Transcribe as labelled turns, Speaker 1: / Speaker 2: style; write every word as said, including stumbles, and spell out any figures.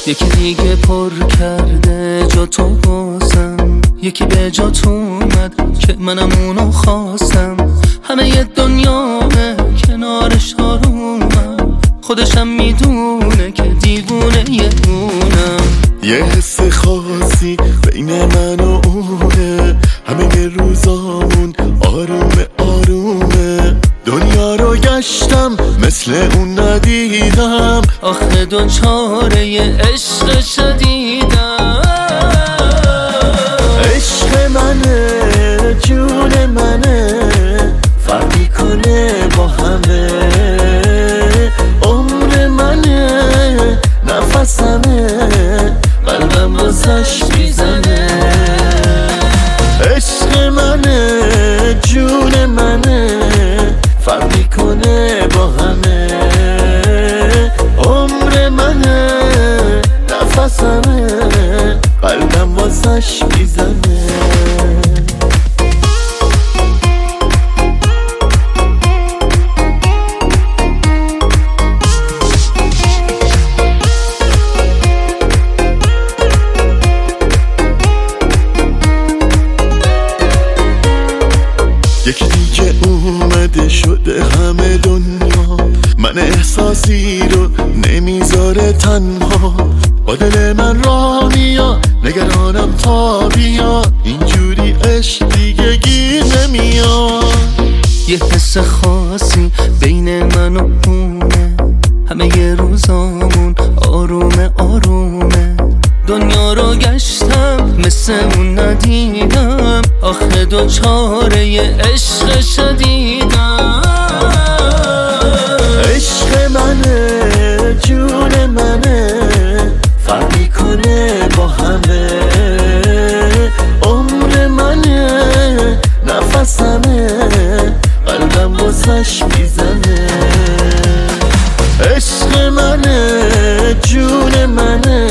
Speaker 1: یکی دیگه پر کرده جا تو بازم، یکی به جات اومد که منم اونو خواستم. همه ی دنیامه کنارش آرومم، خودشم میدونه که دیوونه یه اونم.
Speaker 2: یه حس خاصی بین من و اونه، همه ی روزامون آرومه آرومه. دنیا رو گشتم مثل اون ندیدم،
Speaker 1: آخه دوچاره ی عشق شدیدم.
Speaker 2: عشق منه جون منه، فرق میکنه با همه. عمر منه نفسمه، قلبم واسش میزنه. عشق منه جون منه، فرق میکنه با همه. عمر منه نفسمه، قلبم واسش میزنه. یکی دیگه اومده شده همه دنیا، من احساسی رو نمیذاره تنها. با دل من را میا نگرانم تا بیا، اینجوری عشق دیگه گیر نمیاد.
Speaker 1: یه حس خاصی بین من و اونه، همه ی روزامون آرومه آرومه. دنیا رو گشتم مثل اون ندیدم، آخه دوچاره ی عشق شدیدم.
Speaker 2: عشق منه جون منه، فرق میکنه با همه. عمر منه نفسمه، قلبم واسش میزنه. عشق منه جون منه،